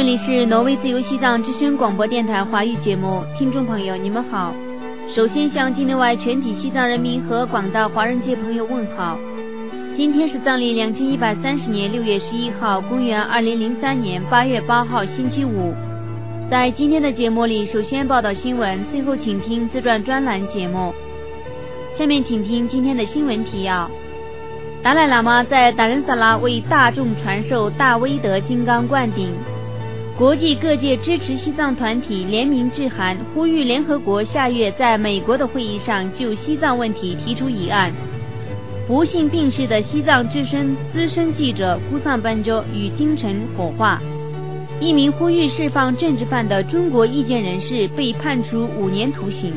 里是挪威自由西藏之声广播电台华语节目，听众朋友你们好。首先向境内外全体西藏人民和广大华人界朋友问好。今天是藏历2130年6月11号，公元2003年8月8号星期五。在今天的节目里，首先报道新闻，最后请听自传专栏节目。下面请听今天的新闻提要。达赖喇嘛在达仁萨拉为大众传授大威德金刚灌顶。国际各界支持西藏团体联名致函，呼吁联合国下月在美国的会议上就西藏问题提出议案。不幸病逝的西藏之声资深记者姑桑班卓与京城火化。一名呼吁释放政治犯的中国意见人士被判处5年徒刑。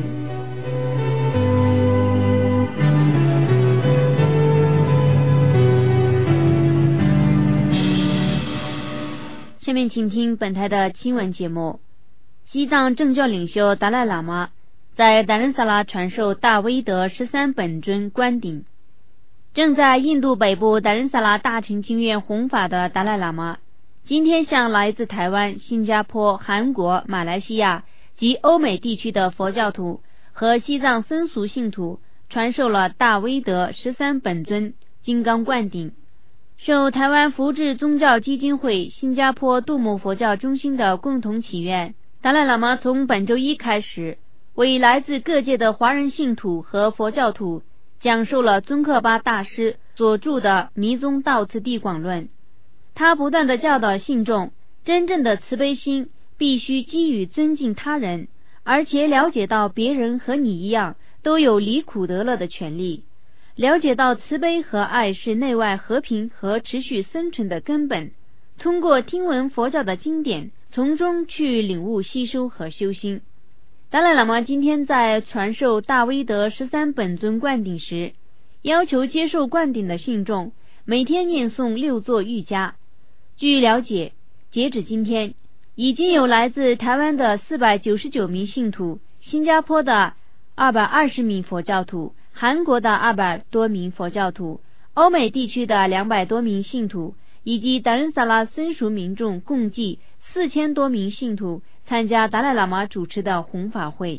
下面请听本台的新闻节目。西藏政教领袖达赖喇嘛在达仁萨拉传授大威德13本尊灌顶。正在印度北部达仁萨拉大乘经院弘法的达赖喇嘛，今天向来自台湾、新加坡、韩国、马来西亚及欧美地区的佛教徒和西藏僧俗信徒传授了大威德13本尊金刚灌顶。受台湾福智宗教基金会、新加坡杜姆佛教中心的共同祈愿，达赖喇嘛从本周一开始，为来自各界的华人信徒和佛教徒讲授了宗喀巴大师所著的《弥宗道次第广论》。他不断地教导信众，真正的慈悲心必须基于尊敬他人，而且了解到别人和你一样都有离苦得乐的权利，了解到慈悲和爱是内外和平和持续生存的根本，通过听闻佛教的经典，从中去领悟吸收和修心。达赖喇嘛今天在传授大威德13本尊灌顶时，要求接受灌顶的信众每天念诵6座瑜伽。据了解，截止今天，已经有来自台湾的499名信徒，新加坡的220名佛教徒，韩国的200多名佛教徒，欧美地区的200多名信徒，以及达仁萨拉僧俗民众共计4000多名信徒参加达赖喇嘛主持的弘法会。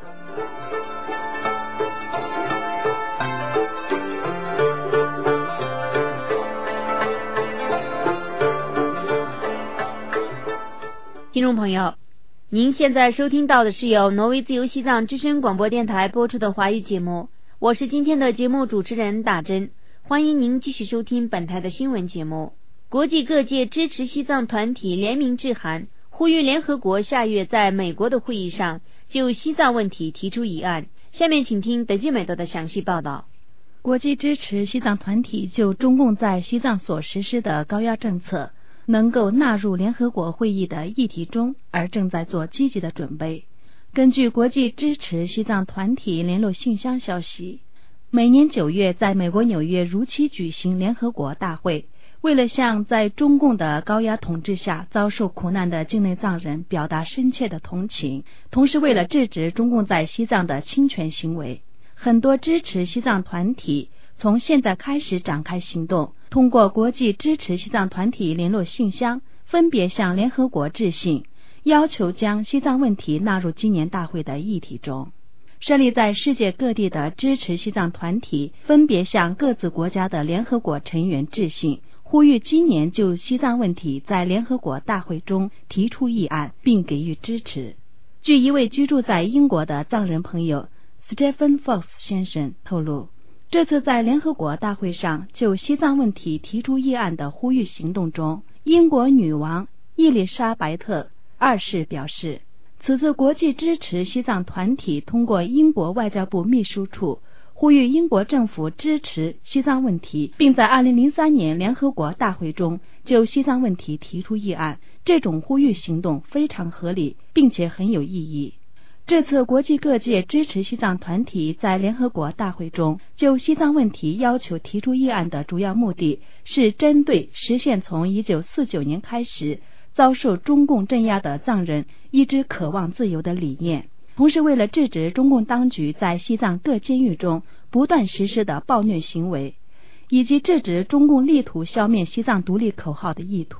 听众朋友，您现在收听到的是由挪威自由西藏之声广播电台播出的华语节目，我是今天的节目主持人打针，欢迎您继续收听本台的新闻节目。国际各界支持西藏团体联名致函，呼吁联合国下月在美国的会议上就西藏问题提出议案。下面请听德基美德的详细报道。 国际支持西藏团体就中共在西藏所实施的高压政策能够纳入联合国会议的议题中，而正在做积极的准备。根据国际支持西藏团体联络信箱消息，每年9月在美国纽约如期举行联合国大会，为了向在中共的高压统治下遭受苦难的境内藏人表达深切的同情，同时为了制止中共在西藏的侵权行为，很多支持西藏团体从现在开始展开行动，通过国际支持西藏团体联络信箱分别向联合国致信，要求将西藏问题纳入今年大会的议题中。设立在世界各地的支持西藏团体分别向各自国家的联合国成员致信，呼吁今年就西藏问题在联合国大会中提出议案并给予支持。据一位居住在英国的藏人朋友 Stephen Fox 先生透露，这次在联合国大会上就西藏问题提出议案的呼吁行动中，英国女王伊丽莎白特2世表示，此次国际支持西藏团体通过英国外交部秘书处呼吁英国政府支持西藏问题，并在2003年联合国大会中就西藏问题提出议案，这种呼吁行动非常合理，并且很有意义。这次国际各界支持西藏团体在联合国大会中就西藏问题要求提出议案的主要目的是针对实现从1949年开始遭受中共镇压的藏人一直渴望自由的理念，同时为了制止中共当局在西藏各监狱中不断实施的暴虐行为，以及制止中共力图消灭西藏独立口号的意图。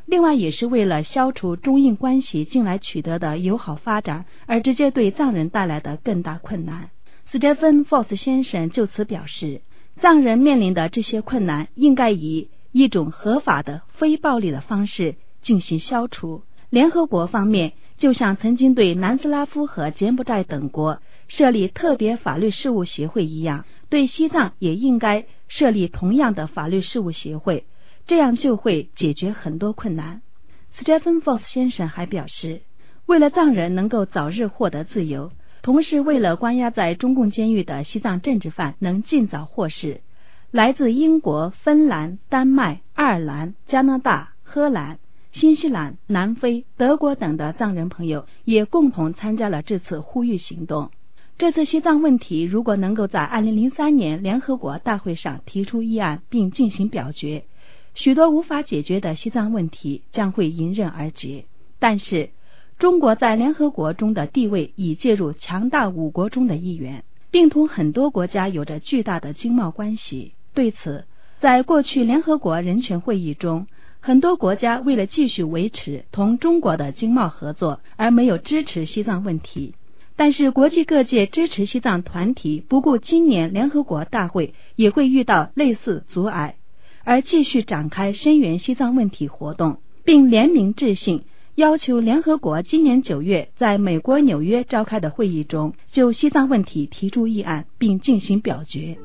另外也是为了消除中印关系近来取得的友好发展而直接对藏人带来的更大困难。斯蒂芬·福斯先生就此表示，藏人面临的这些困难应该以一种合法的非暴力的方式进行消除。联合国方面就像曾经对南斯拉夫和柬埔寨等国设立特别法律事务协会一样，对西藏也应该设立同样的法律事务协会，这样就会解决很多困难。斯蒂芬·福斯先生还表示，为了藏人能够早日获得自由，同时为了关押在中共监狱的西藏政治犯能尽早获释，来自英国、芬兰、丹麦、爱尔兰、加拿大、荷兰、新西兰、南非、德国等的藏人朋友也共同参加了这次呼吁行动。这次西藏问题如果能够在2003年联合国大会上提出议案并进行表决，许多无法解决的西藏问题将会迎刃而解。但是中国在联合国中的地位已介入强大5国中的一员，并同很多国家有着巨大的经贸关系。对此，在过去联合国人权会议中，很多国家为了继续维持同中国的经贸合作而没有支持西藏问题。但是国际各界支持西藏团体不顾今年联合国大会也会遇到类似阻碍，而继续展开声援西藏问题活动，并联名致信要求联合国今年9月在美国纽约召开的会议中就西藏问题提出议案并进行表决。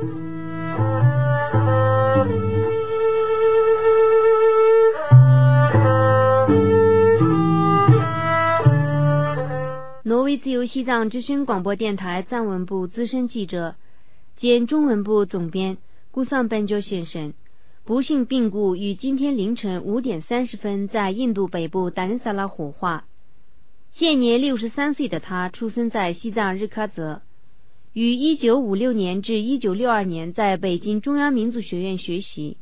挪威自由西藏之声广播电台藏文部资深记者兼中文部总编顾桑班鸠先生不幸病故于今天凌晨5点30分在印度北部达仁萨拉火化。现年63岁的他出生在西藏日喀则，于1956年至1962年在北京中央民族学院学习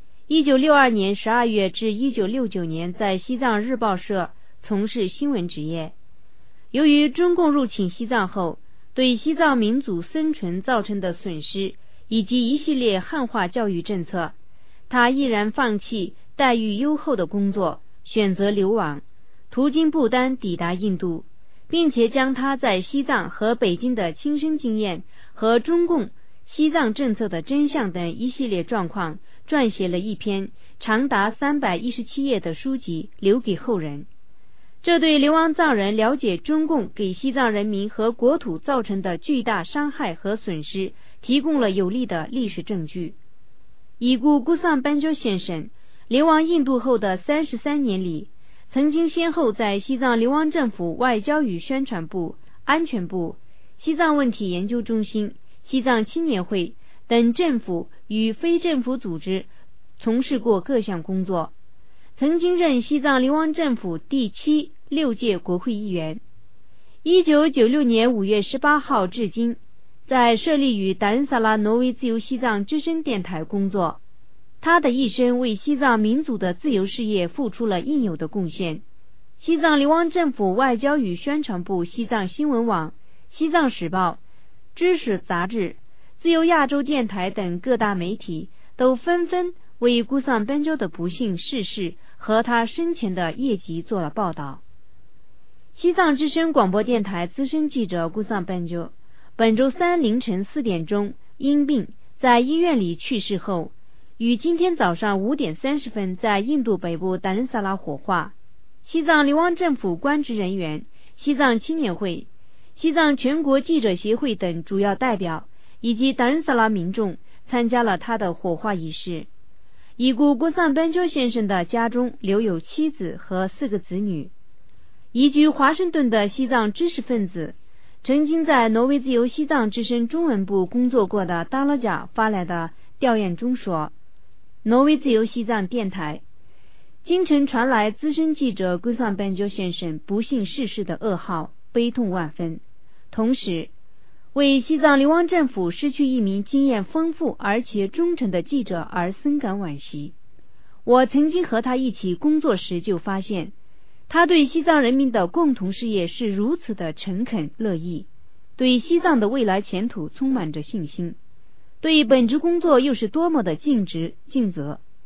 ，1962年12月至1969年在西藏日报社从事新闻职业。由于中共入侵西藏后对西藏民族生存造成的损失以及一系列汉化教育政策，他毅然放弃待遇优厚的工作，选择流亡，途经不丹抵达印度，并且将他在西藏和北京的亲身经验和中共西藏政策的真相等一系列状况撰写了一篇长达317页的书籍留给后人。这对流亡藏人了解中共给西藏人民和国土造成的巨大伤害和损失提供了有力的历史证据。已故顾桑班鸠先生流亡印度后的33年里，曾经先后在西藏流亡政府外交与宣传部、安全部、西藏问题研究中心、西藏青年会等政府与非政府组织从事过各项工作，曾经任西藏流亡政府第7、6届国会议员。1996年5月18号至今，在设立于达仁萨拉挪威自由西藏之声电台工作。他的一生为西藏民族的自由事业付出了应有的贡献。西藏流亡政府外交与宣传部、西藏新闻网、西藏时报、知识杂志、自由亚洲电台等各大媒体都纷纷为顾桑班鸠的不幸逝世和他生前的业绩做了报道。西藏之声广播电台资深记者顾桑班鸠本周3凌晨4点钟因病在医院里去世后，于今天早上5点30分在印度北部达仁萨拉火化。西藏流亡政府官职人员、西藏青年会、西藏全国记者协会等主要代表以及达仁萨拉民众参加了他的火化仪式。已故顾桑班鸠先生的家中留有妻子和4个子女。移居华盛顿的西藏知识分子，曾经在挪威自由西藏之声中文部工作过的达拉贾发来的调研中说，挪威自由西藏电台京城传来资深记者顾桑班鸠先生不幸逝世的噩耗，悲痛万分，同时为西藏流亡政府失去一名经验丰富而且忠诚的记者而深感惋惜。我曾经和他一起工作时就发现，他对西藏人民的共同事业是如此的诚恳乐意，对西藏的未来前途充满着信心，对本职工作又是多么的尽职尽责。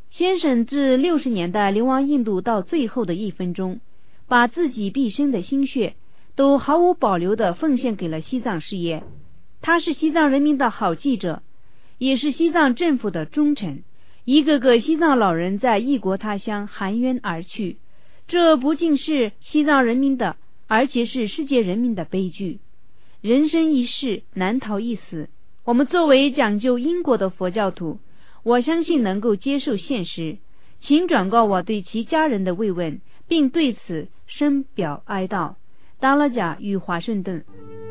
先生自60年代流亡印度到最后的1分钟，把自己毕生的心血都毫无保留地奉献给了西藏事业。他是西藏人民的好记者，也是西藏政府的忠臣。一个个西藏老人在异国他乡含冤而去，这不仅是西藏人民的，而且是世界人民的悲剧。人生一世，难逃一死。我们作为讲究因果的佛教徒，我相信能够接受现实，请转告我对其家人的慰问，并对此深表哀悼。达拉贾与华盛顿。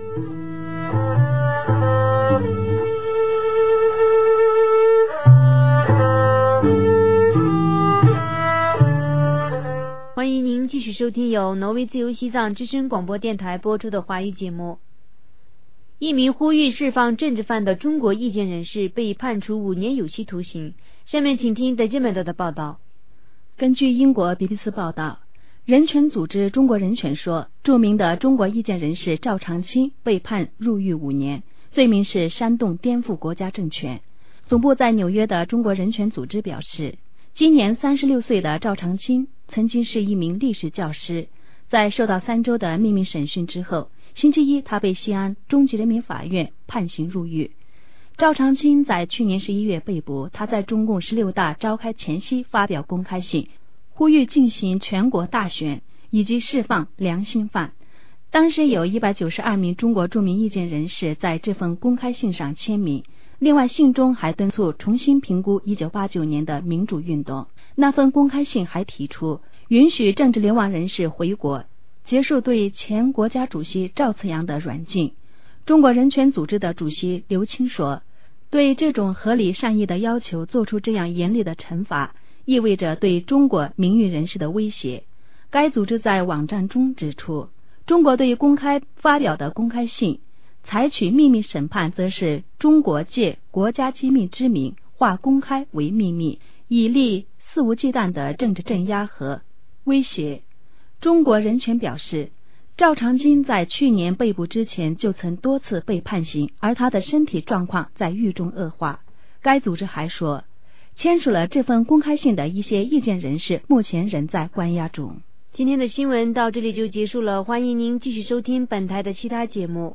欢迎您继续收听由挪威自由西藏之声广播电台播出的华语节目。一名呼吁释放政治犯的中国意见人士被判处5年有期徒刑。下面请听德基本德的报道。 根据英国 BBC 报道，人权组织中国人权说，著名的中国意见人士赵长青被判入狱5年，罪名是煽动颠覆国家政权。总部在纽约的中国人权组织表示，今年36岁的赵长青曾经是一名历史教师，在受到3周的秘密审讯之后，星期一他被西安中级人民法院判刑入狱。赵长青在去年11月被捕，他在中共16大召开前夕发表公开信，呼吁进行全国大选以及释放良心犯。当时有192名中国著名意见人士在这份公开信上签名，另外信中还敦促重新评估1989年的民主运动。那份公开信还提出允许政治流亡人士回国，结束对前国家主席赵紫阳的软禁。中国人权组织的主席刘青说，对这种合理善意的要求做出这样严厉的惩罚，意味着对中国名誉人士的威胁。该组织在网站中指出，中国对公开发表的公开信采取秘密审判，则是中国借国家机密之名化公开为秘密，以利肆无忌惮的政治镇压和威胁。中国人权表示，赵长青在去年被捕之前就曾多次被判刑，而他的身体状况在狱中恶化。该组织还说，签署了这份公开信的一些意见人士目前仍在关押中。 今天的新闻到这里就结束了，欢迎您继续收听本台的其他节目。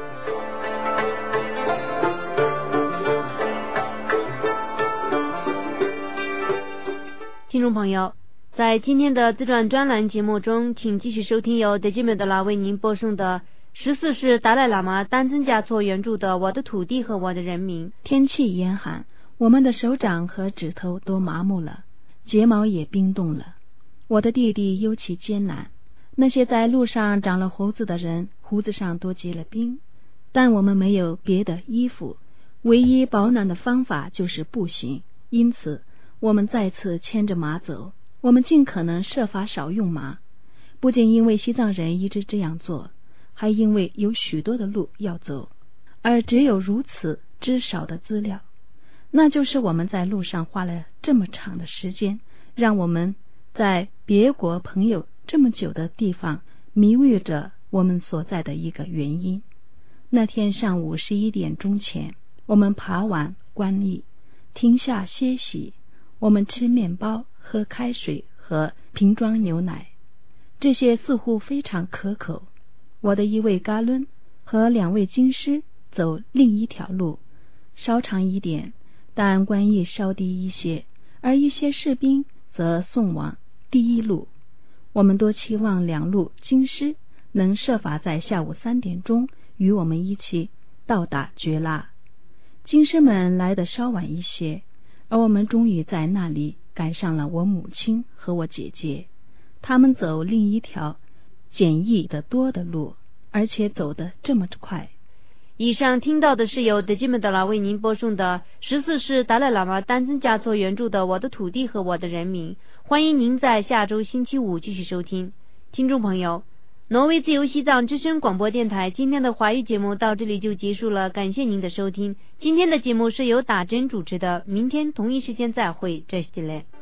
听众朋友，在今天的自传专栏节目中，请继续收听由德基美德拉为您播送的14世达赖喇嘛丹增嘉措原著的《我的土地和我的人民》。 天气严寒，我们的手掌和指头都麻木了，睫毛也冰冻了。我的弟弟尤其艰难，那些在路上长了胡子的人，胡子上都结了冰。但我们没有别的衣服，唯一保暖的方法就是步行，因此我们再次牵着马走。我们尽可能设法少用马，不仅因为西藏人一直这样做，还因为有许多的路要走，而只有如此之少的资料，那就是我们在路上花了这么长的时间，让我们在别国朋友这么久的地方迷遇着我们所在的一个原因。那天上午11点钟前，我们爬完观礼，停下歇息，我们吃面包，喝开水和瓶装牛奶，这些似乎非常可口。我的一位嘎伦和2位经师走另一条路，稍长一点，但关役稍低一些，而一些士兵则送往第一路。我们多期望2路经师能设法在下午3点钟与我们一起到达觉拉。经师们来得稍晚一些，而我们终于在那里赶上了我母亲和我姐姐。他们走另一条简易的多的路，而且走得这么快。 以上听到的是由德基美德拉为您播送的14世达赖喇嘛丹增嘉措原著的《我的土地和我的人民》。欢迎您在下周星期五继续收听。听众朋友，挪威自由西藏之声广播电台今天的华语节目到这里就结束了，感谢您的收听。今天的节目是由打针主持的，明天同一时间再会，这是